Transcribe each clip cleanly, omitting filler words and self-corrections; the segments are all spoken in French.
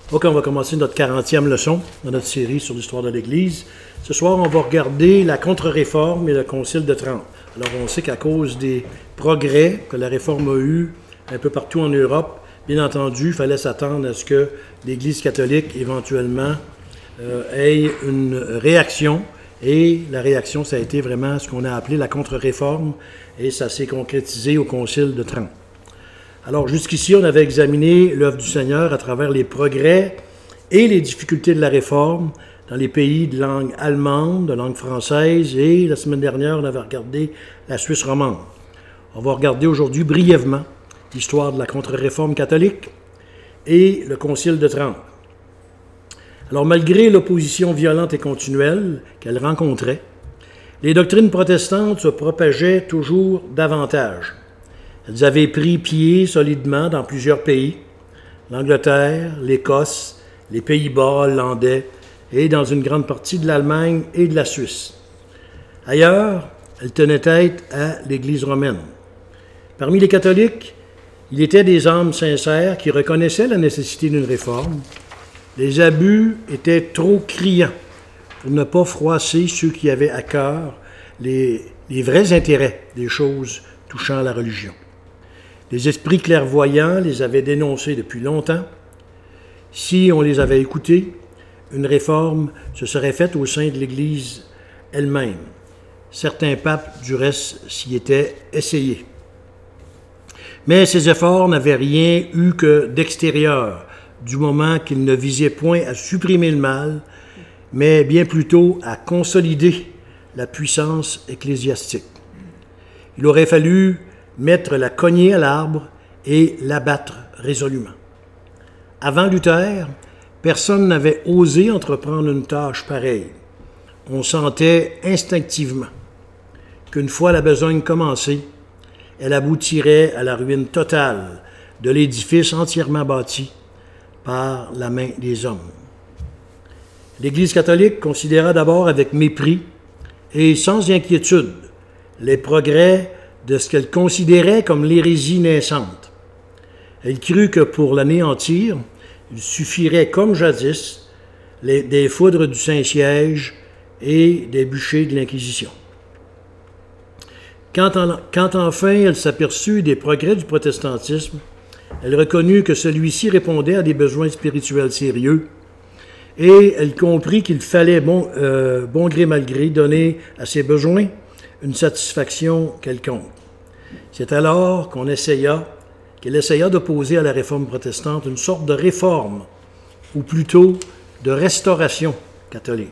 OK, on va commencer notre 40e leçon dans notre série sur l'histoire de l'Église. Ce soir, on va regarder la Contre-Réforme et le Concile de Trente. Alors, on sait qu'à cause des progrès que la Réforme a eus un peu partout en Europe, bien entendu, il fallait s'attendre à ce que l'Église catholique, éventuellement, ait une réaction. Et la réaction, ça a été vraiment ce qu'on a appelé la Contre-Réforme, et ça s'est concrétisé au Concile de Trente. Alors, jusqu'ici, on avait examiné l'œuvre du Seigneur à travers les progrès et les difficultés de la Réforme dans les pays de langue allemande, de langue française, et la semaine dernière, on avait regardé la Suisse romande. On va regarder aujourd'hui brièvement l'histoire de la Contre-Réforme catholique et le Concile de Trente. Alors, malgré l'opposition violente et continuelle qu'elle rencontrait, les doctrines protestantes se propageaient toujours davantage. Elles avaient pris pied solidement dans plusieurs pays, l'Angleterre, l'Écosse, les Pays-Bas hollandais et dans une grande partie de l'Allemagne et de la Suisse. Ailleurs, elles tenaient tête à l'Église romaine. Parmi les catholiques, il était des âmes sincères qui reconnaissaient la nécessité d'une réforme. Les abus étaient trop criants pour ne pas froisser ceux qui avaient à cœur les vrais intérêts des choses touchant à la religion. Les esprits clairvoyants les avaient dénoncés depuis longtemps. Si on les avait écoutés, une réforme se serait faite au sein de l'Église elle-même. Certains papes, du reste, s'y étaient essayés. Mais ces efforts n'avaient rien eu que d'extérieur, du moment qu'ils ne visaient point à supprimer le mal, mais bien plutôt à consolider la puissance ecclésiastique. Il aurait fallu mettre la cognée à l'arbre et l'abattre résolument. Avant Luther, personne n'avait osé entreprendre une tâche pareille. On sentait instinctivement qu'une fois la besogne commencée, elle aboutirait à la ruine totale de l'édifice entièrement bâti par la main des hommes. L'Église catholique considéra d'abord avec mépris et sans inquiétude les progrès de ce qu'elle considérait comme l'hérésie naissante. Elle crut que pour l'anéantir, il suffirait, comme jadis, des foudres du Saint-Siège et des bûchers de l'Inquisition. Quand enfin elle s'aperçut des progrès du protestantisme, elle reconnut que celui-ci répondait à des besoins spirituels sérieux et elle comprit qu'il fallait, bon gré mal gré, donner à ces besoins une satisfaction quelconque. C'est alors qu'elle essaya d'opposer à la réforme protestante une sorte de réforme, ou plutôt de restauration catholique.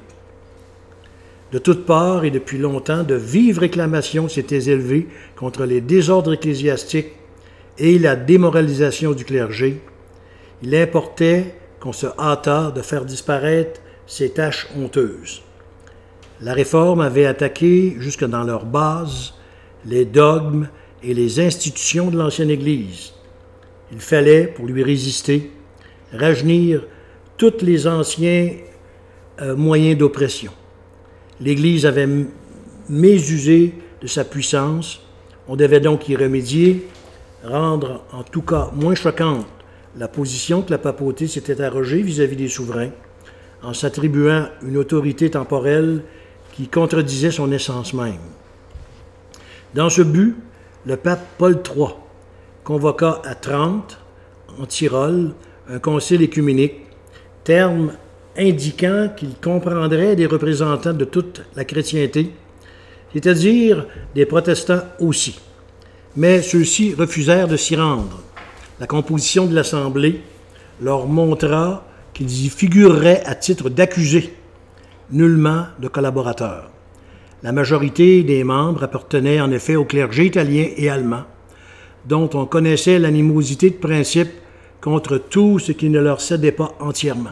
De toutes parts et depuis longtemps, de vives réclamations s'étaient élevées contre les désordres ecclésiastiques et la démoralisation du clergé. Il importait qu'on se hâtât de faire disparaître ces tâches honteuses. La Réforme avait attaqué jusque dans leur base les dogmes et les institutions de l'ancienne Église. Il fallait, pour lui résister, rajeunir tous les anciens moyens d'oppression. L'Église avait mésusé de sa puissance. On devait donc y remédier, rendre en tout cas moins choquante la position que la papauté s'était arrogée vis-à-vis des souverains, en s'attribuant une autorité temporelle qui contredisait son essence même. Dans ce but, le pape Paul III convoqua à Trente, en Tyrol, un concile écuménique, terme indiquant qu'il comprendrait des représentants de toute la chrétienté, c'est-à-dire des protestants aussi. Mais ceux-ci refusèrent de s'y rendre. La composition de l'Assemblée leur montra qu'ils y figureraient à titre d'accusés, nullement de collaborateurs. La majorité des membres appartenaient en effet au clergé italien et allemand, dont on connaissait l'animosité de principe contre tout ce qui ne leur cédait pas entièrement.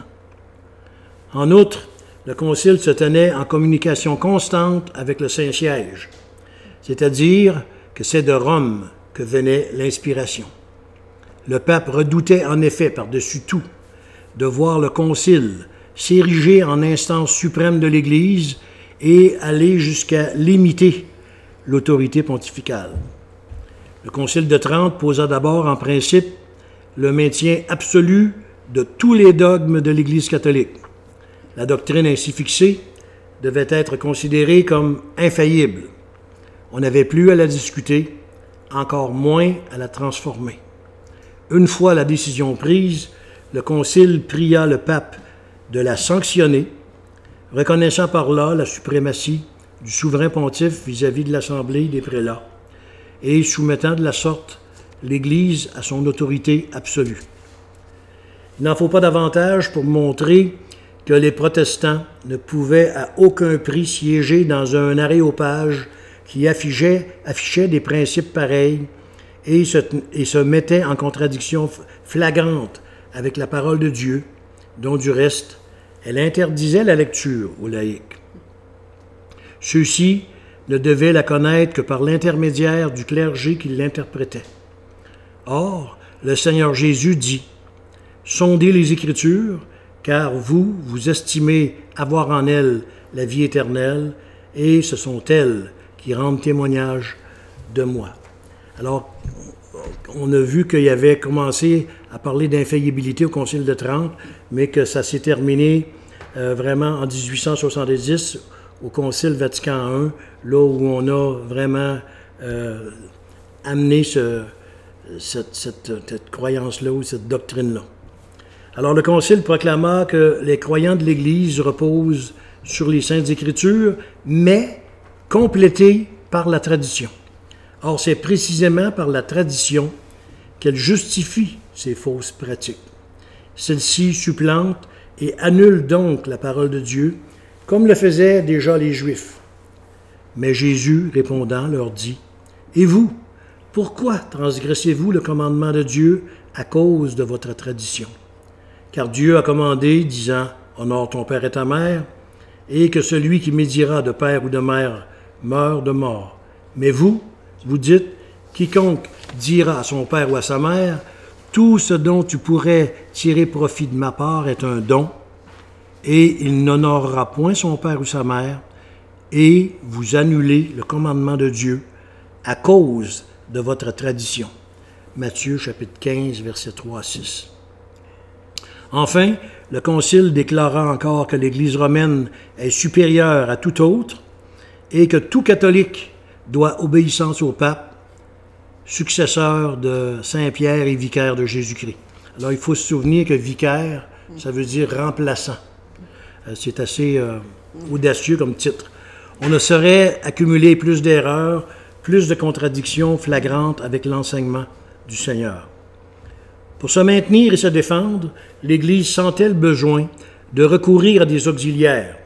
En outre, le Concile se tenait en communication constante avec le Saint-Siège, c'est-à-dire que c'est de Rome que venait l'inspiration. Le pape redoutait en effet, par-dessus tout, de voir le Concile s'ériger en instance suprême de l'Église et aller jusqu'à limiter l'autorité pontificale. Le Concile de Trente posa d'abord en principe le maintien absolu de tous les dogmes de l'Église catholique. La doctrine ainsi fixée devait être considérée comme infaillible. On n'avait plus à la discuter, encore moins à la transformer. Une fois la décision prise, le Concile pria le pape de la sanctionner, reconnaissant par là la suprématie du souverain pontife vis-à-vis de l'Assemblée des prélats et soumettant de la sorte l'Église à son autorité absolue. Il n'en faut pas davantage pour montrer que les protestants ne pouvaient à aucun prix siéger dans un aréopage qui affichait des principes pareils et se mettait en contradiction flagrante avec la parole de Dieu, dont du reste, elle interdisait la lecture aux laïcs. Ceux-ci ne devaient la connaître que par l'intermédiaire du clergé qui l'interprétait. Or, le Seigneur Jésus dit « Sondez les Écritures, car vous estimez avoir en elles la vie éternelle, et ce sont elles qui rendent témoignage de moi. » Alors, on a vu qu'il y avait commencé à parler d'infaillibilité au Concile de Trente, mais que ça s'est terminé vraiment en 1870 au Concile Vatican I, là où on a vraiment amené cette croyance-là ou cette doctrine-là. Alors, le Concile proclama que les croyants de l'Église reposent sur les Saintes Écritures, mais complétées par la tradition. Or, c'est précisément par la tradition qu'elle justifie ces fausses pratiques. Celle-ci supplante et annule donc la parole de Dieu, comme le faisaient déjà les Juifs. Mais Jésus, répondant, leur dit, « Et vous, pourquoi transgressez-vous le commandement de Dieu à cause de votre tradition? Car Dieu a commandé, disant, « Honore ton père et ta mère, et que celui qui médira de père ou de mère meure de mort. Mais vous dites, quiconque dira à son père ou à sa mère, tout ce dont tu pourrais tirer profit de ma part est un don, et il n'honorera point son père ou sa mère, et vous annulez le commandement de Dieu à cause de votre tradition. » Matthieu chapitre 15, versets 3 à 6. Enfin, le Concile déclara encore que l'Église romaine est supérieure à tout autre et que tout catholique doit obéissance au pape, successeur de Saint-Pierre et vicaire de Jésus-Christ. Alors, il faut se souvenir que vicaire, ça veut dire remplaçant. C'est assez audacieux comme titre. On ne saurait accumuler plus d'erreurs, plus de contradictions flagrantes avec l'enseignement du Seigneur. Pour se maintenir et se défendre, l'Église sentait le besoin de recourir à des auxiliaires.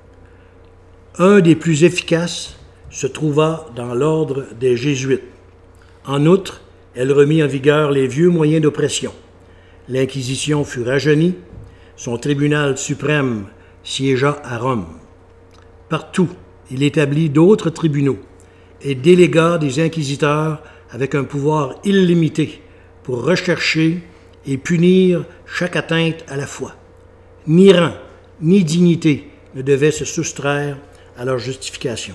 Un des plus efficaces se trouva dans l'ordre des Jésuites. En outre, elle remit en vigueur les vieux moyens d'oppression. L'Inquisition fut rajeunie, son tribunal suprême siégea à Rome. Partout, il établit d'autres tribunaux et délégua des inquisiteurs avec un pouvoir illimité pour rechercher et punir chaque atteinte à la foi. Ni rang, ni dignité ne devaient se soustraire à leur justification.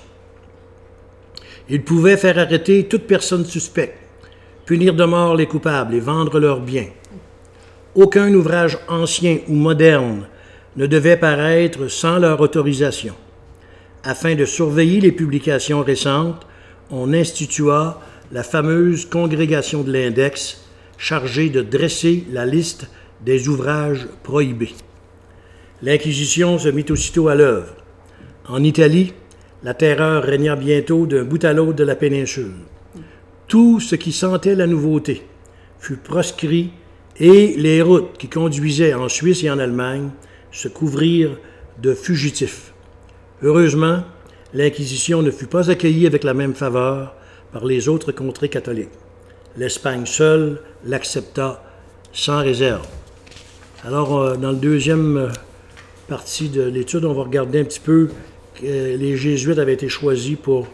Ils pouvaient faire arrêter toute personne suspecte, punir de mort les coupables et vendre leurs biens. Aucun ouvrage ancien ou moderne ne devait paraître sans leur autorisation. Afin de surveiller les publications récentes, on institua la fameuse Congrégation de l'Index, chargée de dresser la liste des ouvrages prohibés. L'Inquisition se mit aussitôt à l'œuvre. En Italie, la terreur régna bientôt d'un bout à l'autre de la péninsule. Tout ce qui sentait la nouveauté fut proscrit et les routes qui conduisaient en Suisse et en Allemagne se couvrirent de fugitifs. Heureusement, l'Inquisition ne fut pas accueillie avec la même faveur par les autres contrées catholiques. L'Espagne seule l'accepta sans réserve. Alors, dans la deuxième partie de l'étude, on va regarder un petit peu que les Jésuites avaient été choisis pour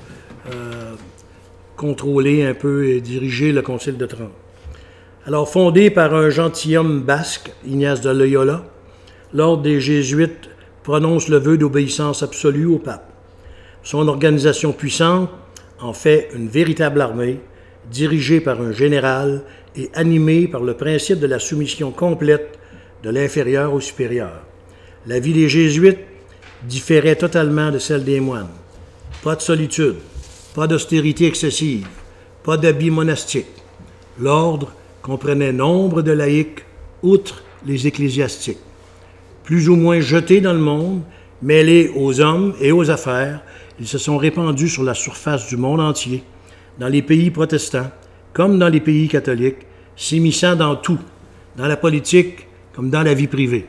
contrôler un peu et diriger le Concile de Trente. Alors, fondé par un gentilhomme basque, Ignace de Loyola, l'ordre des Jésuites prononce le vœu d'obéissance absolue au pape. Son organisation puissante en fait une véritable armée, dirigée par un général et animée par le principe de la soumission complète de l'inférieur au supérieur. La vie des Jésuites différait totalement de celle des moines. Pas de solitude, pas d'austérité excessive, pas d'habits monastiques. L'ordre comprenait nombre de laïcs, outre les ecclésiastiques. Plus ou moins jetés dans le monde, mêlés aux hommes et aux affaires, ils se sont répandus sur la surface du monde entier, dans les pays protestants comme dans les pays catholiques, s'immisçant dans tout, dans la politique comme dans la vie privée.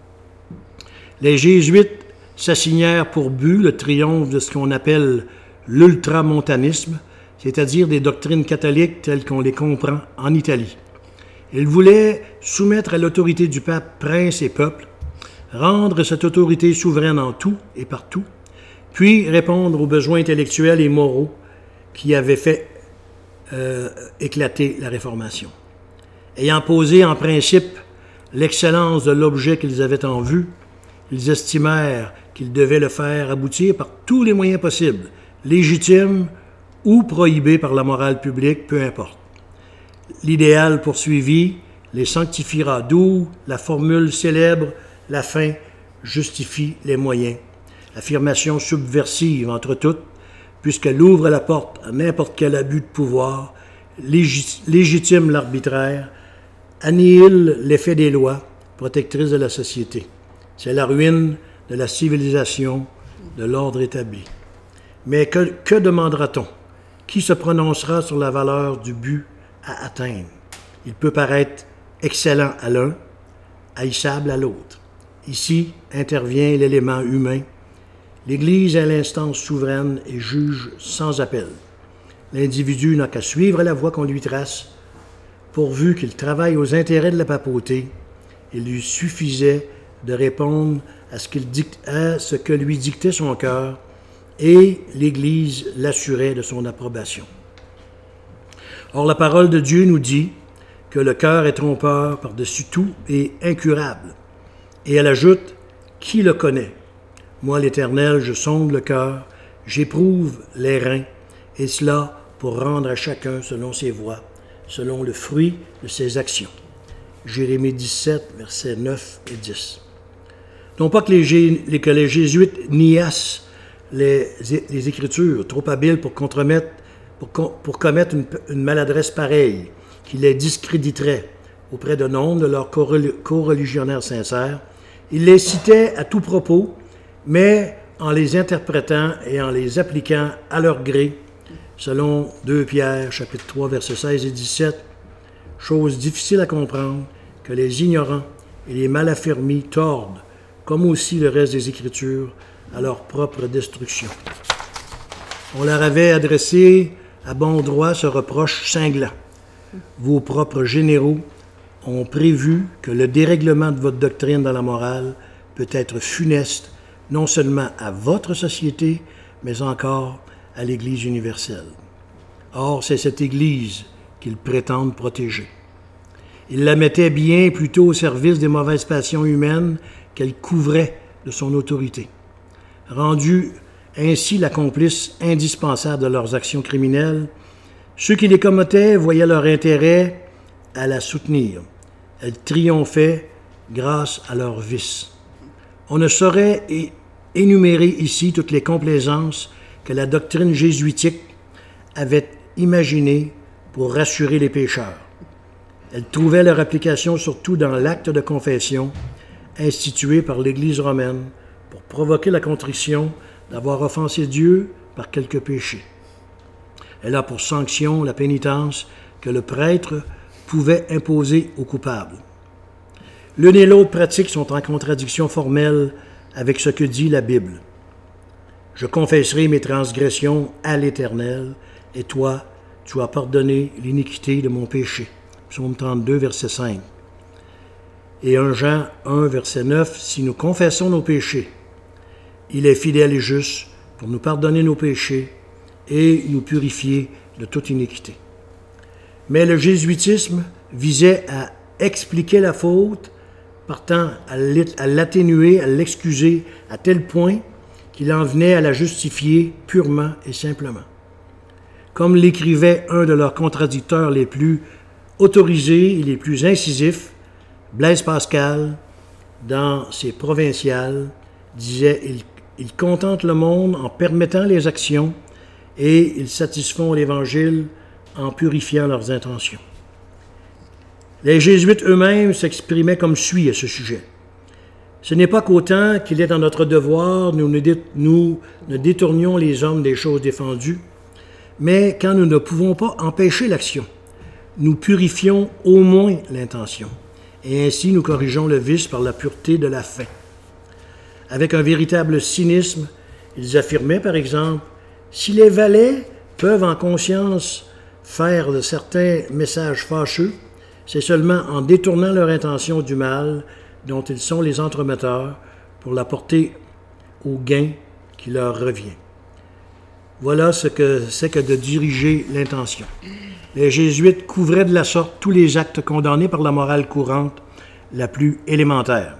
Les Jésuites s'assignèrent pour but le triomphe de ce qu'on appelle l'ultramontanisme, c'est-à-dire des doctrines catholiques telles qu'on les comprend en Italie. Ils voulaient soumettre à l'autorité du pape prince et peuple, rendre cette autorité souveraine en tout et partout, puis répondre aux besoins intellectuels et moraux qui avaient fait éclater la Réformation. Ayant posé en principe l'excellence de l'objet qu'ils avaient en vue, ils estimèrent qu'ils devaient le faire aboutir par tous les moyens possibles, légitimes ou prohibés par la morale publique, peu importe. L'idéal poursuivi les sanctifiera, d'où la formule célèbre « la fin justifie les moyens », affirmation subversive entre toutes, puisqu'elle ouvre la porte à n'importe quel abus de pouvoir, légitime l'arbitraire, annihile l'effet des lois protectrices de la société. C'est la ruine de la civilisation, de l'ordre établi. Mais que demandera-t-on? Qui se prononcera sur la valeur du but à atteindre? Il peut paraître excellent à l'un, haïssable à l'autre. Ici intervient l'élément humain. L'Église est l'instance souveraine et juge sans appel. L'individu n'a qu'à suivre la voie qu'on lui trace, pourvu qu'il travaille aux intérêts de la papauté. Il lui suffisait de répondre à ce que lui dictait son cœur, et l'Église l'assurait de son approbation. Or, la parole de Dieu nous dit que le cœur est trompeur par-dessus tout et incurable. Et elle ajoute, « Qui le connaît? Moi, l'Éternel, je sonde le cœur, j'éprouve les reins, et cela pour rendre à chacun selon ses voies, selon le fruit de ses actions. » Jérémie 17, versets 9 et 10. Non pas que les Jésuites niassent les Écritures, trop habiles pour commettre une maladresse pareille, qui les discréditerait auprès de nombre de leurs co-religionnaires sincères. Ils les citaient à tout propos, mais en les interprétant et en les appliquant à leur gré, selon 2 Pierre, chapitre 3, versets 16 et 17, chose difficile à comprendre que les ignorants et les mal affermis tordent, comme aussi le reste des Écritures, à leur propre destruction. On leur avait adressé à bon droit ce reproche cinglant. Vos propres généraux ont prévu que le dérèglement de votre doctrine dans la morale peut être funeste non seulement à votre société, mais encore à l'Église universelle. Or, c'est cette Église qu'ils prétendent protéger. Ils la mettaient bien plutôt au service des mauvaises passions humaines qu'elle couvrait de son autorité. Rendus ainsi la complice indispensable de leurs actions criminelles, ceux qui les commettaient voyaient leur intérêt à la soutenir. Elle triomphait grâce à leurs vices. On ne saurait énumérer ici toutes les complaisances que la doctrine jésuitique avait imaginées pour rassurer les pécheurs. Elle trouvait leur application surtout dans l'acte de confession institué par l'Église romaine pour provoquer la contrition d'avoir offensé Dieu par quelque péché. Elle a pour sanction la pénitence que le prêtre pouvait imposer aux coupables. L'une et l'autre pratique sont en contradiction formelle avec ce que dit la Bible. « Je confesserai mes transgressions à l'Éternel, et toi, tu as pardonné l'iniquité de mon péché. » Psaume 32, verset 5. Et 1 Jean 1, verset 9, « Si nous confessons nos péchés, il est fidèle et juste pour nous pardonner nos péchés et nous purifier de toute iniquité. » Mais le jésuitisme visait à expliquer la faute, partant à l'atténuer, à l'excuser, à tel point qu'il en venait à la justifier purement et simplement. Comme l'écrivait un de leurs contradicteurs les plus autorisés et les plus incisifs, Blaise Pascal, dans ses Provinciales, disait « Ils contentent le monde en permettant les actions et ils satisfont l'Évangile en purifiant leurs intentions. » Les Jésuites eux-mêmes s'exprimaient comme suit à ce sujet. « Ce n'est pas qu'autant qu'il est dans notre devoir, nous ne détournions les hommes des choses défendues, mais quand nous ne pouvons pas empêcher l'action, nous purifions au moins l'intention, et ainsi nous corrigeons le vice par la pureté de la fin. » Avec un véritable cynisme, ils affirmaient, par exemple, « Si les valets peuvent en conscience faire de certains messages fâcheux, c'est seulement en détournant leur intention du mal dont ils sont les entremetteurs pour la porter au gain qui leur revient. » Voilà ce que c'est que de diriger l'intention. Les Jésuites couvraient de la sorte tous les actes condamnés par la morale courante la plus élémentaire.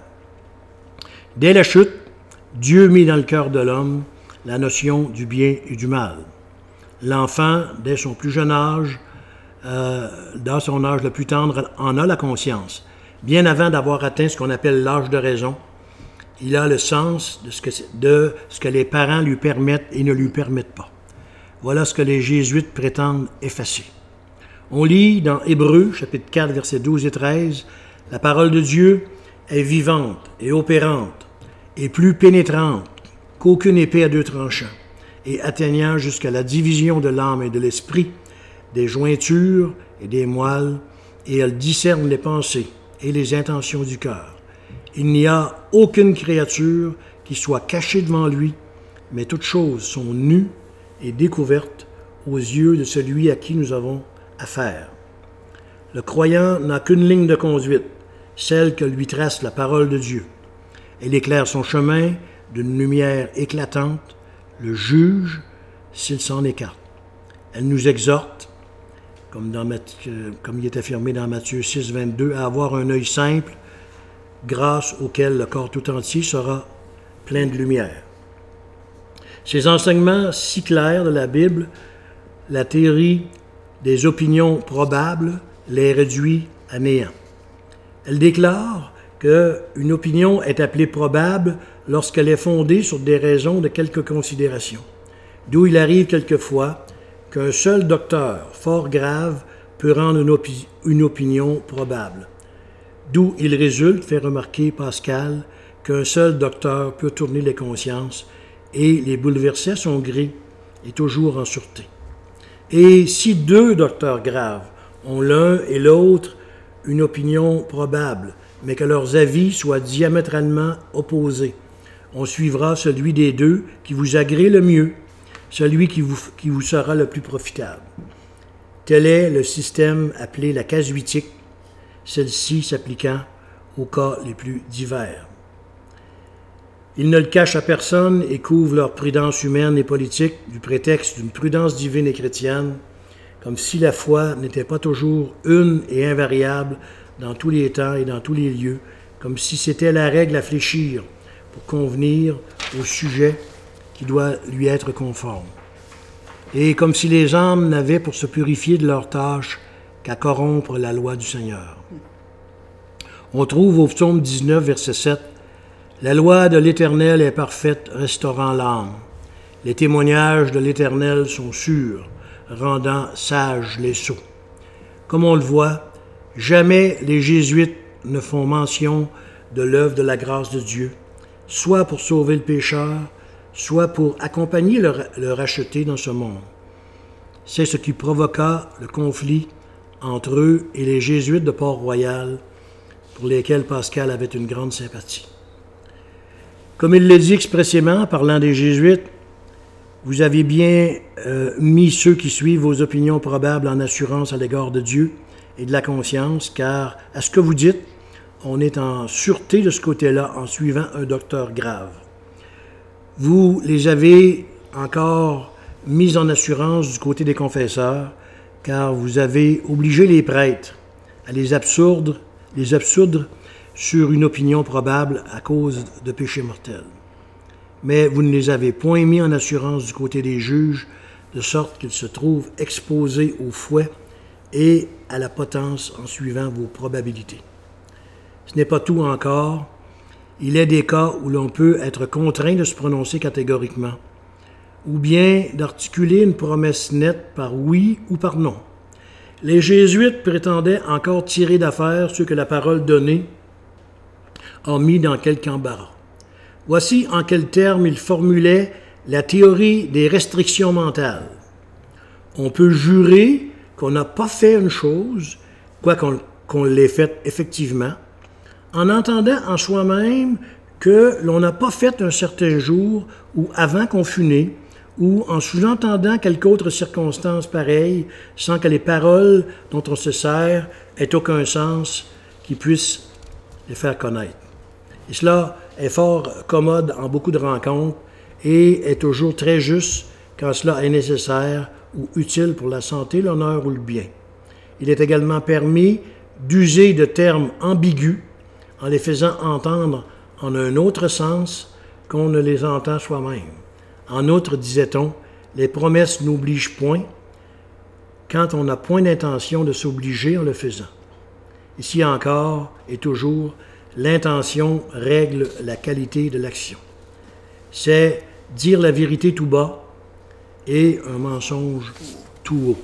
Dès la chute, Dieu mit dans le cœur de l'homme la notion du bien et du mal. L'enfant, dès son plus jeune âge, dans son âge le plus tendre, en a la conscience. Bien avant d'avoir atteint ce qu'on appelle l'âge de raison, il a le sens de ce que les parents lui permettent et ne lui permettent pas. Voilà ce que les Jésuites prétendent effacer. On lit dans Hébreux, chapitre 4, versets 12 et 13, « La parole de Dieu est vivante et opérante et plus pénétrante qu'aucune épée à deux tranchants, et atteignant jusqu'à la division de l'âme et de l'esprit, des jointures et des moelles, et elle discerne les pensées et les intentions du cœur. Il n'y a aucune créature qui soit cachée devant lui, mais toutes choses sont nues et découvertes aux yeux de celui à qui nous avons affaire. Le croyant n'a qu'une ligne de conduite, celle que lui trace la parole de Dieu. Elle éclaire son chemin d'une lumière éclatante, le juge s'il s'en écarte. Elle nous exhorte, comme il est affirmé dans Matthieu 6, 22, à avoir un œil simple, grâce auquel le corps tout entier sera plein de lumière. Ces enseignements si clairs de la Bible, la théorie des opinions probables les réduit à néant. Elle déclare qu'une opinion est appelée probable lorsqu'elle est fondée sur des raisons de quelque considération, d'où il arrive quelquefois qu'un seul docteur fort grave peut rendre une opinion probable. D'où il résulte, fait remarquer Pascal, qu'un seul docteur peut tourner les consciences et les bouleverser à son gré et toujours en sûreté. Et si deux docteurs graves ont l'un et l'autre une opinion probable, mais que leurs avis soient diamétralement opposés, on suivra celui des deux qui vous agrée le mieux, celui qui vous sera le plus profitable. Tel est le système appelé la casuistique, celle-ci s'appliquant aux cas les plus divers. Ils ne le cachent à personne et couvrent leur prudence humaine et politique du prétexte d'une prudence divine et chrétienne, comme si la foi n'était pas toujours une et invariable dans tous les temps et dans tous les lieux, comme si c'était la règle à fléchir pour convenir au sujet qui doit lui être conforme. Et comme si les âmes n'avaient pour se purifier de leurs tâches qu'à corrompre la loi du Seigneur. On trouve au psaume 19, verset 7, « La loi de l'Éternel est parfaite, restaurant l'âme. Les témoignages de l'Éternel sont sûrs, rendant sages les sots. » Comme on le voit, jamais les Jésuites ne font mention de l'œuvre de la grâce de Dieu, soit pour sauver le pécheur, soit pour accompagner le racheté dans ce monde. C'est ce qui provoqua le conflit entre eux et les Jésuites de Port-Royal, pour lesquels Pascal avait une grande sympathie. Comme il le dit expressément en parlant des Jésuites, vous avez bien mis ceux qui suivent vos opinions probables en assurance à l'égard de Dieu et de la conscience, car à ce que vous dites, on est en sûreté de ce côté-là en suivant un docteur grave. Vous les avez encore mis en assurance du côté des confesseurs, car vous avez obligé les prêtres à les absoudre sur une opinion probable à cause de péchés mortels. Mais vous ne les avez point mis en assurance du côté des juges, de sorte qu'ils se trouvent exposés au fouet et à la potence en suivant vos probabilités. Ce n'est pas tout encore. Il est des cas où l'on peut être contraint de se prononcer catégoriquement, ou bien d'articuler une promesse nette par oui ou par non. Les Jésuites prétendaient encore tirer d'affaire ceux que la parole donnée a mis dans quelque embarras. Voici en quels termes ils formulaient la théorie des restrictions mentales. On peut jurer qu'on n'a pas fait une chose, quoi qu'on l'ait faite effectivement, en entendant en soi-même que l'on n'a pas fait un certain jour ou avant qu'on fût né, ou en sous-entendant quelque autre circonstance pareille, sans que les paroles dont on se sert aient aucun sens qui puisse les faire connaître. Et cela est fort commode en beaucoup de rencontres et est toujours très juste quand cela est nécessaire ou utile pour la santé, l'honneur ou le bien. Il est également permis d'user de termes ambigus en les faisant entendre en un autre sens qu'on ne les entend soi-même. En outre, disait-on, les promesses n'obligent point quand on n'a point d'intention de s'obliger en le faisant. Ici encore et toujours, l'intention règle la qualité de l'action. C'est dire la vérité tout bas et un mensonge tout haut.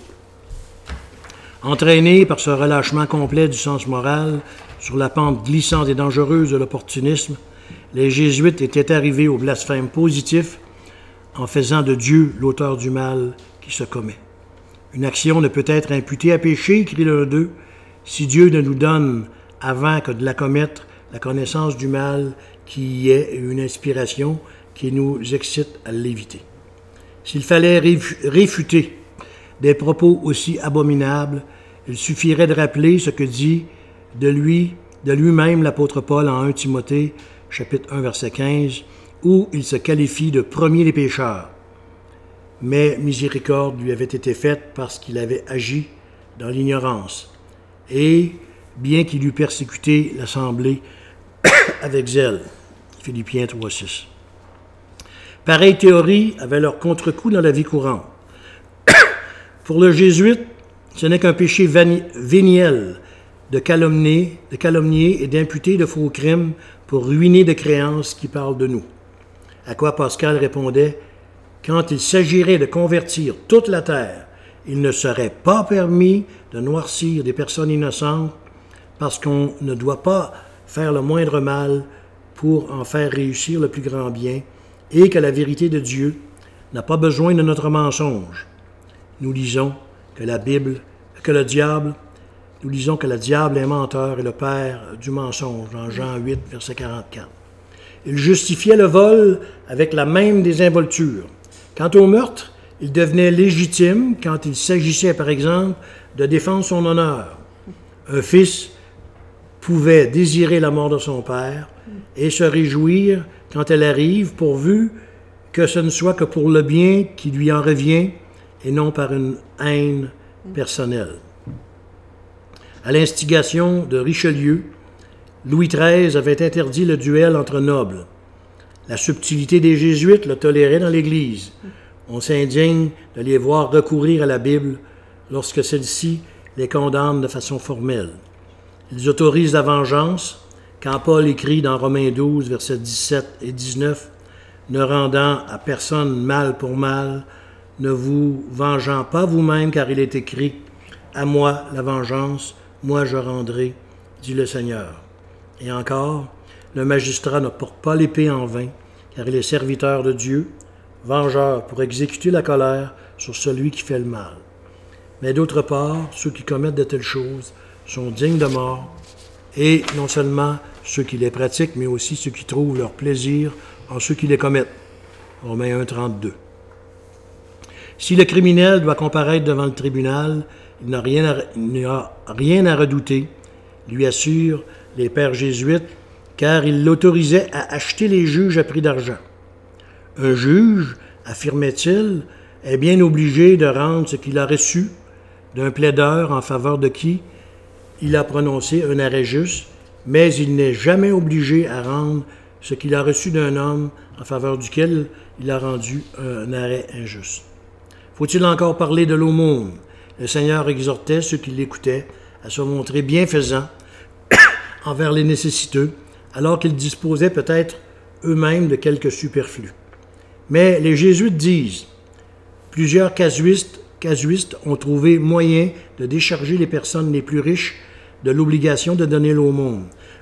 Entraînés par ce relâchement complet du sens moral sur la pente glissante et dangereuse de l'opportunisme, les Jésuites étaient arrivés au blasphème positif en faisant de Dieu l'auteur du mal qui se commet. Une action ne peut être imputée à péché, écrit l'un d'eux, si Dieu ne nous donne, avant que de la commettre, la connaissance du mal qui y est et une inspiration qui nous excite à l'éviter. S'il fallait réfuter des propos aussi abominables, il suffirait de rappeler ce que dit de lui-même l'apôtre Paul en 1 Timothée, chapitre 1, verset 15, où il se qualifie de premier des pécheurs. Mais miséricorde lui avait été faite parce qu'il avait agi dans l'ignorance, et bien qu'il eût persécuté l'assemblée avec zèle. Philippiens 3, 6. Pareille théorie avait leur contre-coup dans la vie courante. Pour le jésuite, ce n'est qu'un péché véniel de calomnier et d'imputer de faux crimes pour ruiner de créances qui parlent de nous. À quoi Pascal répondait, quand il s'agirait de convertir toute la terre, il ne serait pas permis de noircir des personnes innocentes parce qu'on ne doit pas faire le moindre mal pour en faire réussir le plus grand bien et que la vérité de Dieu n'a pas besoin de notre mensonge. Nous lisons que le diable est menteur et le père du mensonge, en Jean 8, verset 44. Il justifiait le vol avec la même désinvolture. Quant au meurtre, il devenait légitime quand il s'agissait, par exemple, de défendre son honneur. Un fils pouvait désirer la mort de son père et se réjouir quand elle arrive, pourvu que ce ne soit que pour le bien qui lui en revient et non par une haine personnelle. À l'instigation de Richelieu, Louis XIII avait interdit le duel entre nobles. La subtilité des Jésuites le tolérait dans l'Église. On s'indigne de les voir recourir à la Bible lorsque celle-ci les condamne de façon formelle. Ils autorisent la vengeance quand Paul écrit dans Romains 12, versets 17 et 19, « Ne rendant à personne mal pour mal, ne vous vengeant pas vous-même, car il est écrit, « À moi la vengeance, moi je rendrai, dit le Seigneur. » Et encore, le magistrat ne porte pas l'épée en vain, car il est serviteur de Dieu, vengeur pour exécuter la colère sur celui qui fait le mal. Mais d'autre part, ceux qui commettent de telles choses sont dignes de mort, et non seulement ceux qui les pratiquent, mais aussi ceux qui trouvent leur plaisir en ceux qui les commettent. Romains 1, 32. Si le criminel doit comparaître devant le tribunal, il n'a rien à redouter, lui assurent les pères jésuites, car il l'autorisait à acheter les juges à prix d'argent. Un juge, affirmait-il, est bien obligé de rendre ce qu'il a reçu d'un plaideur en faveur de qui il a prononcé un arrêt juste, mais il n'est jamais obligé à rendre ce qu'il a reçu d'un homme en faveur duquel il a rendu un arrêt injuste. Faut-il encore parler de l'aumône? Le Seigneur exhortait ceux qui l'écoutaient à se montrer bienfaisants envers les nécessiteux, alors qu'ils disposaient peut-être eux-mêmes de quelques superflus. Mais les jésuites disent, plusieurs casuistes ont trouvé moyen de décharger les personnes les plus riches de l'obligation de donner l'aumône.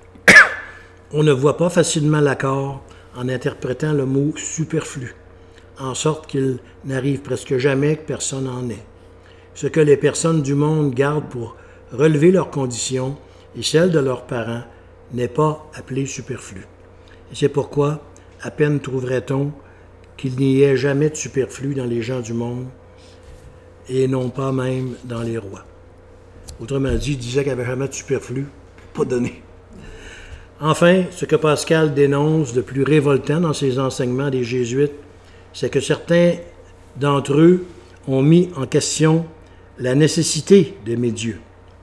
On ne voit pas facilement l'accord en interprétant le mot « superflu », en sorte qu'il n'arrive presque jamais que personne en ait. Ce que les personnes du monde gardent pour relever leurs conditions et celles de leurs parents n'est pas appelé superflu. Et c'est pourquoi, à peine trouverait-on qu'il n'y ait jamais de superflu dans les gens du monde, et non pas même dans les rois. Autrement dit, il disait qu'il n'y avait jamais de superflu, pas donné. Enfin, ce que Pascal dénonce de plus révoltant dans ses enseignements des Jésuites, c'est que certains d'entre eux ont mis en question la nécessité d'aimer Dieu.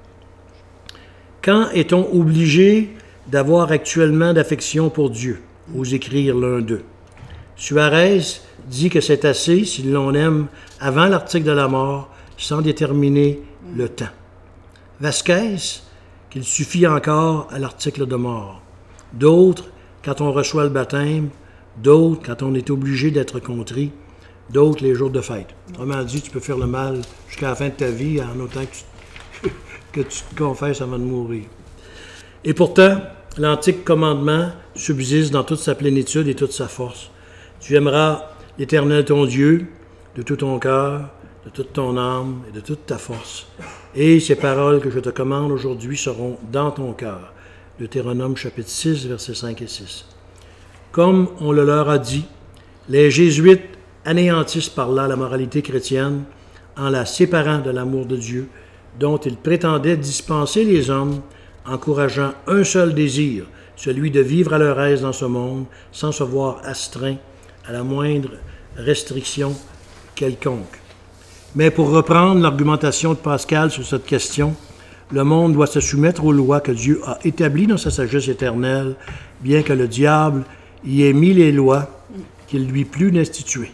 Quand est-on obligé d'avoir actuellement d'affection pour Dieu? Ose écrire l'un d'eux. Suarez dit que c'est assez si l'on aime avant l'article de la mort, sans déterminer le temps. Vasquez, qu'il suffit encore à l'article de mort. D'autres, quand on reçoit le baptême. D'autres, quand on est obligé d'être contrit. D'autres, les jours de fête. Autrement dit, tu peux faire le mal jusqu'à la fin de ta vie en autant que tu te confesses avant de mourir. Et pourtant, l'antique commandement subsiste dans toute sa plénitude et toute sa force. Tu aimeras l'Éternel ton Dieu de tout ton cœur, de toute ton âme et de toute ta force. Et ces paroles que je te commande aujourd'hui seront dans ton cœur. Deutéronome chapitre 6, versets 5 et 6. Comme on le leur a dit, les Jésuites anéantissent par là la moralité chrétienne en la séparant de l'amour de Dieu, dont ils prétendaient dispenser les hommes, encourageant un seul désir, celui de vivre à leur aise dans ce monde, sans se voir astreint à la moindre restriction quelconque. Mais pour reprendre l'argumentation de Pascal sur cette question, le monde doit se soumettre aux lois que Dieu a établies dans sa sagesse éternelle, bien que le diable y ait mis les lois qu'il lui plut d'instituer.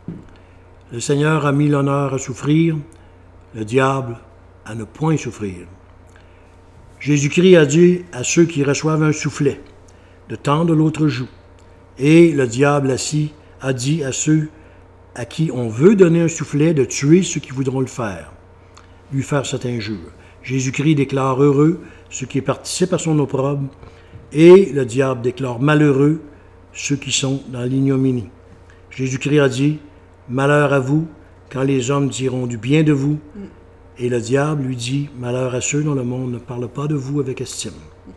Le Seigneur a mis l'honneur à souffrir, le diable à ne point souffrir. Jésus-Christ a dit à ceux qui reçoivent un soufflet de tendre l'autre joue, et le diable a dit à ceux à qui on veut donner un soufflet de tuer ceux qui voudront le faire, lui faire cette injure. Jésus-Christ déclare heureux ceux qui participent à son opprobre, et le diable déclare malheureux ceux qui sont dans l'ignominie. Jésus-Christ a dit « Malheur à vous quand les hommes diront du bien de vous », et le diable lui dit « Malheur à ceux dont le monde ne parle pas de vous avec estime ».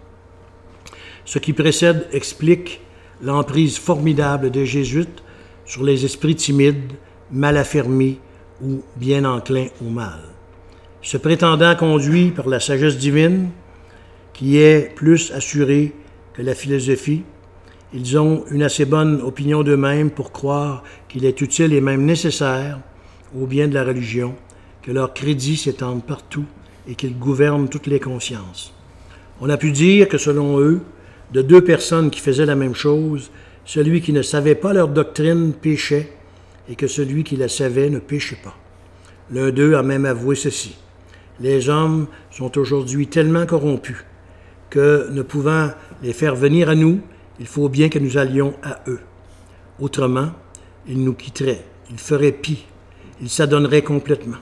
Ce qui précède explique l'emprise formidable des Jésuites sur les esprits timides, mal affermis ou bien enclins au mal. Se prétendant conduit par la sagesse divine, qui est plus assurée que la philosophie, ils ont une assez bonne opinion d'eux-mêmes pour croire qu'il est utile et même nécessaire au bien de la religion que leur crédit s'étende partout et qu'il gouverne toutes les consciences. On a pu dire que selon eux, de deux personnes qui faisaient la même chose, celui qui ne savait pas leur doctrine péchait et que celui qui la savait ne péchait pas. L'un d'eux a même avoué ceci. Les hommes sont aujourd'hui tellement corrompus que, ne pouvant les faire venir à nous, il faut bien que nous allions à eux. Autrement, ils nous quitteraient, ils feraient pis, ils s'adonneraient complètement.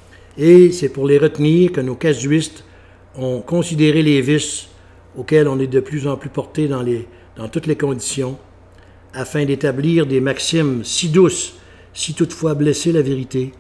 Et c'est pour les retenir que nos casuistes ont considéré les vices auxquels on est de plus en plus porté dans toutes les conditions, afin d'établir des maximes si douces, si toutefois blesser la vérité,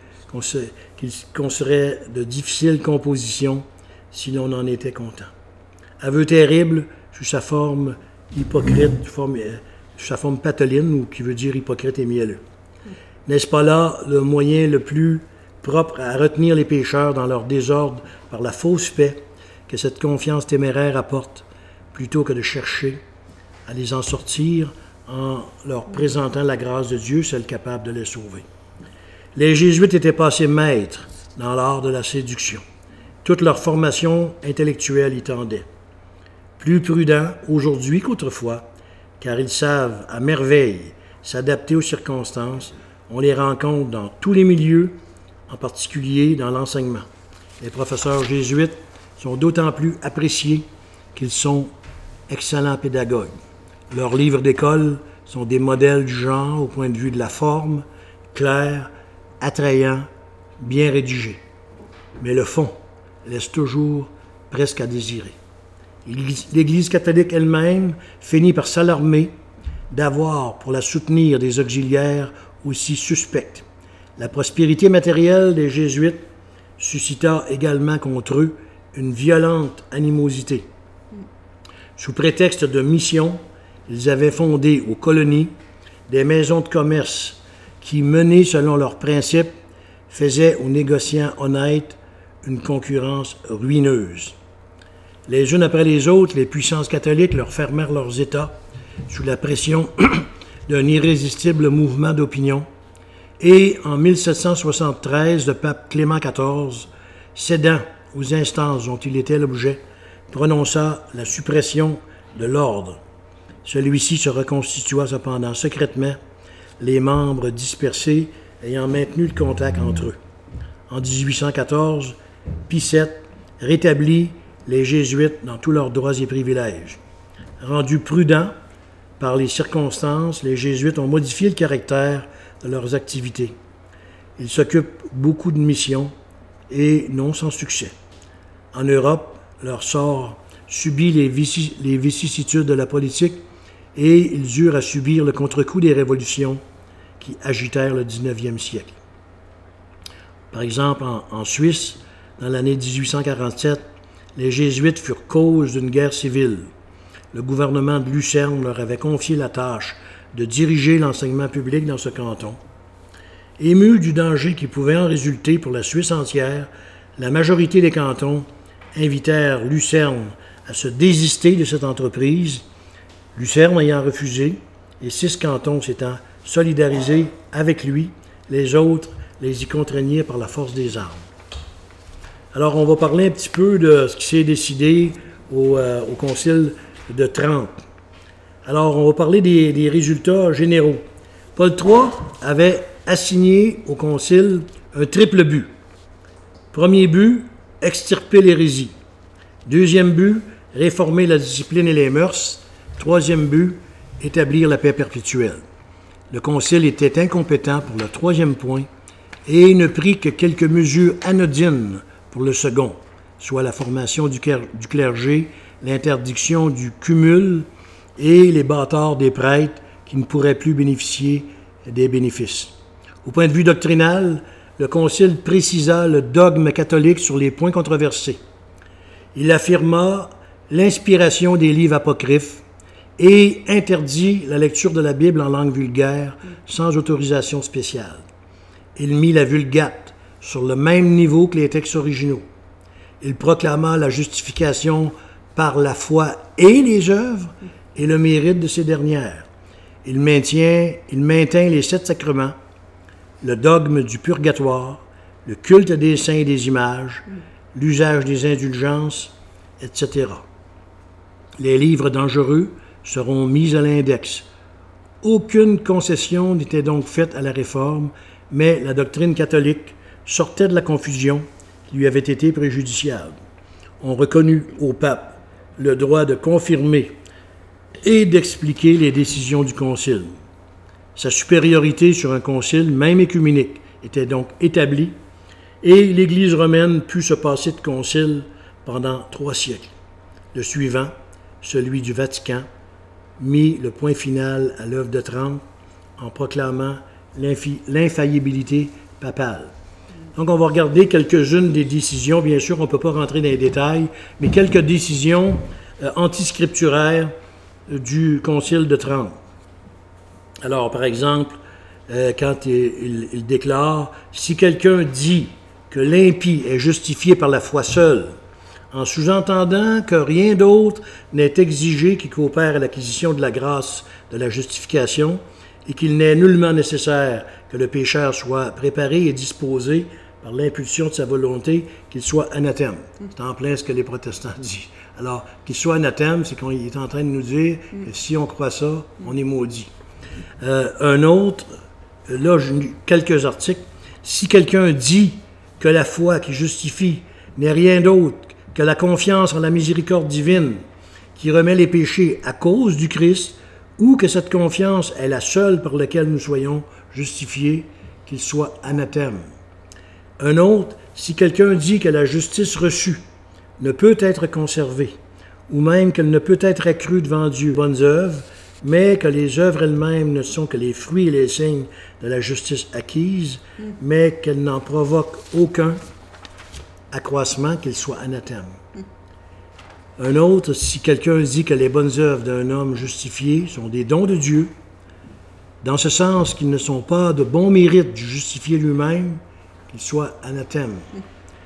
qu'on serait de difficile composition si l'on en était content. Aveu terrible sous sa forme hypocrite, sous sa forme patoline, ou qui veut dire hypocrite et mielleux. N'est-ce pas là le moyen le plus propre à retenir les pécheurs dans leur désordre par la fausse paix que cette confiance téméraire apporte, plutôt que de chercher à les en sortir en leur présentant la grâce de Dieu, celle capable de les sauver. Les Jésuites étaient passés maîtres dans l'art de la séduction. Toute leur formation intellectuelle y tendait. Plus prudents aujourd'hui qu'autrefois, car ils savent à merveille s'adapter aux circonstances, on les rencontre dans tous les milieux, en particulier dans l'enseignement. Les professeurs jésuites sont d'autant plus appréciés qu'ils sont excellents pédagogues. Leurs livres d'école sont des modèles du genre au point de vue de la forme, clair, attrayant, bien rédigé. Mais le fond laisse toujours presque à désirer. L'Église catholique elle-même finit par s'alarmer d'avoir pour la soutenir des auxiliaires aussi suspects. La prospérité matérielle des Jésuites suscita également contre eux une violente animosité. Sous prétexte de mission, ils avaient fondé aux colonies des maisons de commerce qui, menées selon leurs principes, faisaient aux négociants honnêtes une concurrence ruineuse. Les unes après les autres, les puissances catholiques leur fermèrent leurs États sous la pression d'un irrésistible mouvement d'opinion. Et en 1773, le pape Clément XIV, cédant aux instances dont il était l'objet, prononça la suppression de l'ordre. Celui-ci se reconstitua cependant secrètement, les membres dispersés ayant maintenu le contact entre eux. En 1814, Pie VII rétablit les Jésuites dans tous leurs droits et privilèges. Rendus prudents par les circonstances, les Jésuites ont modifié le caractère de leurs activités. Ils s'occupent beaucoup de missions et non sans succès. En Europe, leur sort subit les vicissitudes de la politique et ils eurent à subir le contre-coup des révolutions qui agitèrent le 19e siècle. Par exemple, en Suisse, dans l'année 1847, les Jésuites furent cause d'une guerre civile. Le gouvernement de Lucerne leur avait confié la tâche de diriger l'enseignement public dans ce canton. Émus du danger qui pouvait en résulter pour la Suisse entière, la majorité des cantons invitèrent Lucerne à se désister de cette entreprise, Lucerne ayant refusé, et 6 cantons s'étant solidarisés avec lui, les autres les y contraignirent par la force des armes. Alors, on va parler un petit peu de ce qui s'est décidé au Concile de Trente. Alors, on va parler des résultats généraux. Paul III avait assigné au Concile un triple but. Premier but, extirper l'hérésie. Deuxième but, réformer la discipline et les mœurs. Troisième but, établir la paix perpétuelle. Le Concile était incompétent pour le troisième point et ne prit que quelques mesures anodines pour le second, soit la formation du clergé, l'interdiction du cumul et les bâtards des prêtres qui ne pourraient plus bénéficier des bénéfices. Au point de vue doctrinal, le Concile précisa le dogme catholique sur les points controversés. Il affirma l'inspiration des livres apocryphes et interdit la lecture de la Bible en langue vulgaire sans autorisation spéciale. Il mit la Vulgate sur le même niveau que les textes originaux. Il proclama la justification par la foi et les œuvres et le mérite de ces dernières. Il maintint les 7 sacrements, le dogme du purgatoire, le culte des saints et des images, l'usage des indulgences, etc. Les livres dangereux seront mis à l'index. Aucune concession n'était donc faite à la Réforme, mais la doctrine catholique sortait de la confusion qui lui avait été préjudiciable. On reconnut au pape le droit de confirmer et d'expliquer les décisions du Concile. Sa supériorité sur un concile, même écuménique, était donc établie et l'Église romaine put se passer de concile pendant 3 siècles. Le suivant, celui du Vatican, mit le point final à l'œuvre de Trente en proclamant l'infaillibilité papale. Donc, on va regarder quelques-unes des décisions. Bien sûr, on ne peut pas rentrer dans les détails, mais quelques décisions antiscripturaires du Concile de Trente. Alors, par exemple, quand il déclare « Si quelqu'un dit que l'impie est justifié par la foi seule, en sous-entendant que rien d'autre n'est exigé qui coopère à l'acquisition de la grâce de la justification, et qu'il n'est nullement nécessaire que le pécheur soit préparé et disposé par l'impulsion de sa volonté, qu'il soit anathème. » C'est en plein ce que les protestants disent. Alors, qu'il soit anathème, c'est qu'il est en train de nous dire que si on croit ça, on est maudit. Un autre, là, quelques articles. Si quelqu'un dit que la foi qui justifie n'est rien d'autre que la confiance en la miséricorde divine, qui remet les péchés à cause du Christ, ou que cette confiance est la seule par laquelle nous soyons justifiés, qu'il soit anathème. Un autre, si quelqu'un dit que la justice reçue ne peut être conservée, ou même qu'elle ne peut être accrue devant Dieu, bonnes œuvres, mais que les œuvres elles-mêmes ne sont que les fruits et les signes de la justice acquise, mais qu'elles n'en provoquent aucun accroissement, qu'il soit anathème. Un autre, si quelqu'un dit que les bonnes œuvres d'un homme justifié sont des dons de Dieu, dans ce sens qu'ils ne sont pas de bons mérites du justifié lui-même, qu'il soit anathème. Il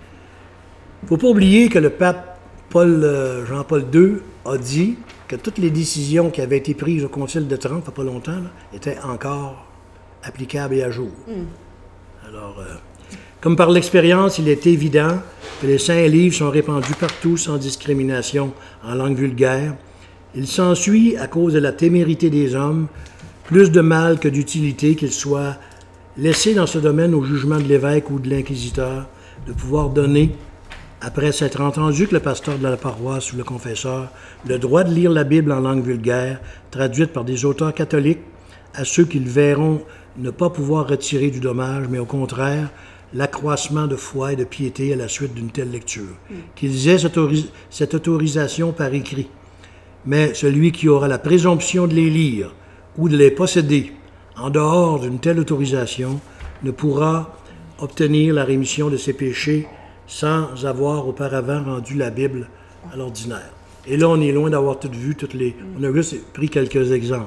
ne faut pas oublier que le pape Jean-Paul II a dit que toutes les décisions qui avaient été prises au Concile de Trente, il n'y a pas longtemps, là, étaient encore applicables et à jour. Alors, comme par l'expérience, il est évident que les saints livres sont répandus partout sans discrimination en langue vulgaire. Il s'ensuit, à cause de la témérité des hommes, plus de mal que d'utilité qu'ils soient laissés dans ce domaine au jugement de l'évêque ou de l'inquisiteur de pouvoir donner, après s'être entendu que le pasteur de la paroisse ou le confesseur, le droit de lire la Bible en langue vulgaire, traduite par des auteurs catholiques, à ceux qu'ils verront ne pas pouvoir retirer du dommage, mais au contraire, l'accroissement de foi et de piété à la suite d'une telle lecture. Qu'ils aient cette autorisation par écrit. Mais celui qui aura la présomption de les lire ou de les posséder en dehors d'une telle autorisation ne pourra obtenir la rémission de ses péchés sans avoir auparavant rendu la Bible à l'ordinaire. Et là, on est loin d'avoir tout vu, on a juste pris quelques exemples.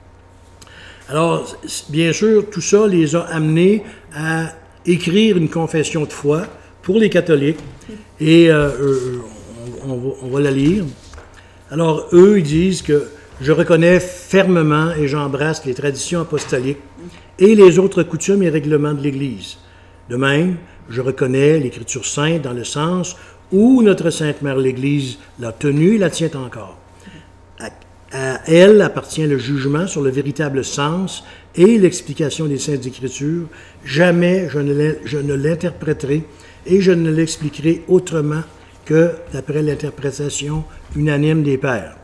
Alors, bien sûr, tout ça les a amenés à écrire une confession de foi pour les catholiques, et on va la lire. Alors, eux, ils disent que « Je reconnais fermement et j'embrasse les traditions apostoliques et les autres coutumes et règlements de l'Église. De même, je reconnais l'Écriture sainte dans le sens où notre Sainte Mère l'Église l'a tenue et la tient encore. À elle appartient le jugement sur le véritable sens et l'explication des Saintes Écritures. Jamais je ne l'interpréterai et je ne l'expliquerai autrement que d'après l'interprétation unanime des pères.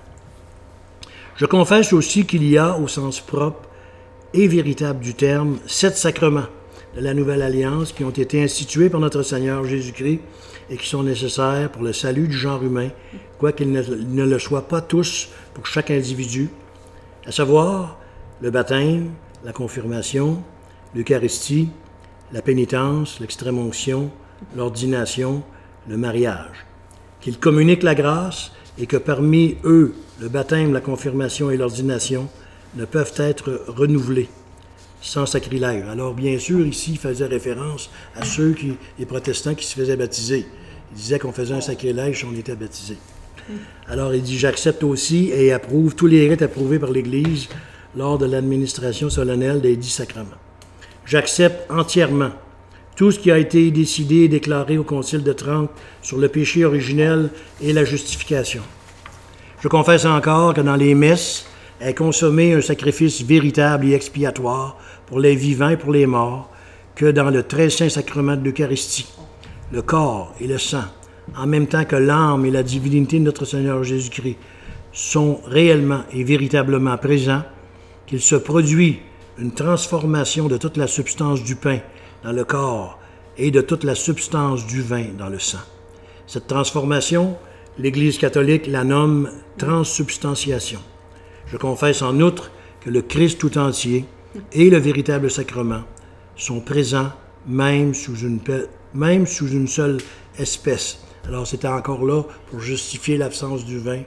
Je confesse aussi qu'il y a, au sens propre et véritable du terme, 7 sacrements de la Nouvelle Alliance qui ont été institués par notre Seigneur Jésus-Christ et qui sont nécessaires pour le salut du genre humain, quoiqu'ils ne le soient pas tous pour chaque individu, à savoir le baptême, la confirmation, l'Eucharistie, la pénitence, l'extrême-onction, l'ordination, le mariage. Qu'ils communiquent la grâce et que parmi eux, le baptême, la confirmation et l'ordination ne peuvent être renouvelés sans sacrilège. Alors, bien sûr, ici, il faisait référence à les protestants qui se faisaient baptiser. Il disait qu'on faisait un sacrilège si on était baptisé. Alors, il dit, j'accepte aussi et approuve tous les rites approuvés par l'Église lors de l'administration solennelle des 10 sacrements. J'accepte entièrement tout ce qui a été décidé et déclaré au Concile de Trente sur le péché originel et la justification. Je confesse encore que dans les messes est consommé un sacrifice véritable et expiatoire pour les vivants et pour les morts, que dans le très saint sacrement de l'Eucharistie, le corps et le sang, en même temps que l'âme et la divinité de notre Seigneur Jésus-Christ, sont réellement et véritablement présents, qu'il se produit une transformation de toute la substance du pain dans le corps et de toute la substance du vin dans le sang. Cette transformation, l'Église catholique la nomme transsubstantiation. Je confesse en outre que le Christ tout entier et le véritable sacrement sont présents même sous une seule espèce. Alors, c'était encore là pour justifier l'absence du vin.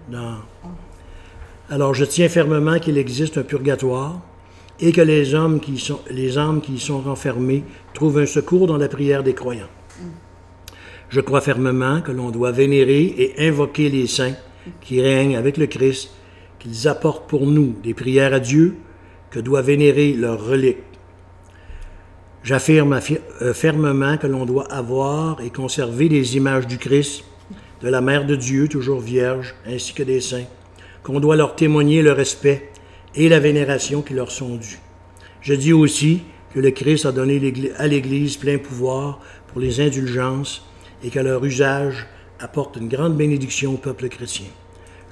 Alors, je tiens fermement qu'il existe un purgatoire et que les âmes qui y sont renfermées trouvent un secours dans la prière des croyants. Je crois fermement que l'on doit vénérer et invoquer les saints qui règnent avec le Christ, qu'ils apportent pour nous des prières à Dieu, que doit vénérer leurs reliques. J'affirme fermement que l'on doit avoir et conserver des images du Christ, de la Mère de Dieu, toujours vierge, ainsi que des saints, qu'on doit leur témoigner le respect et la vénération qui leur sont dus. Je dis aussi que le Christ a donné à l'Église plein pouvoir pour les indulgences et que leur usage apporte une grande bénédiction au peuple chrétien.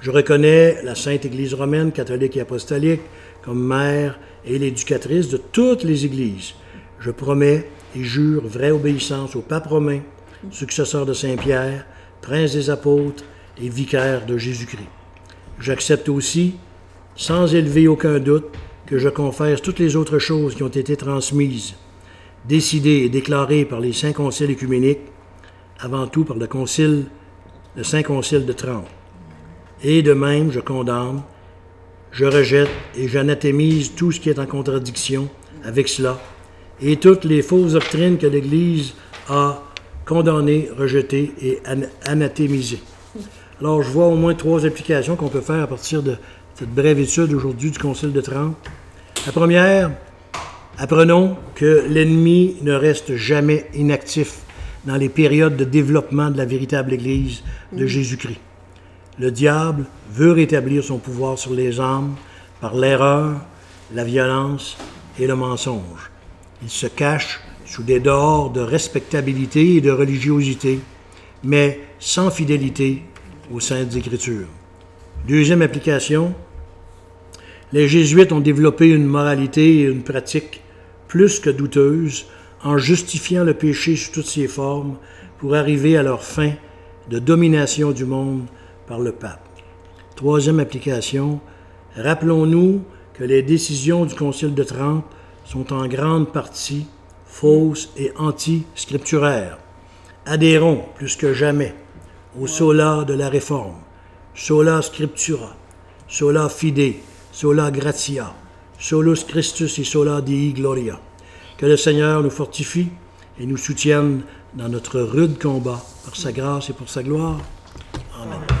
Je reconnais la Sainte Église romaine, catholique et apostolique, comme mère et l'éducatrice de toutes les églises. Je promets et jure vraie obéissance au pape romain, successeur de Saint-Pierre, prince des apôtres et vicaire de Jésus-Christ. J'accepte aussi, sans élever aucun doute, que je confesse toutes les autres choses qui ont été transmises, décidées et déclarées par les saints conciles œcuméniques, avant tout par le Saint Concile de Trente. Et de même, je condamne, je rejette et j'anathémise tout ce qui est en contradiction avec cela et toutes les fausses doctrines que l'Église a condamnées, rejetées et anathémisées. Alors, je vois au moins 3 applications qu'on peut faire à partir de cette brève étude aujourd'hui du Concile de Trente. La première, apprenons que l'ennemi ne reste jamais inactif dans les périodes de développement de la véritable Église de Jésus-Christ. Le diable veut rétablir son pouvoir sur les âmes par l'erreur, la violence et le mensonge. Il se cache sous des dehors de respectabilité et de religiosité, mais sans fidélité aux Saintes Écritures. Deuxième application, les Jésuites ont développé une moralité et une pratique plus que douteuse en justifiant le péché sous toutes ses formes pour arriver à leur fin de domination du monde par le pape. Troisième application, rappelons-nous que les décisions du Concile de Trente sont en grande partie fausses et anti-scripturaires. Adhérons plus que jamais au sola de la Réforme, sola scriptura, sola fide, sola gratia, solus Christus et sola Dei gloria. Que le Seigneur nous fortifie et nous soutienne dans notre rude combat par sa grâce et pour sa gloire. Amen.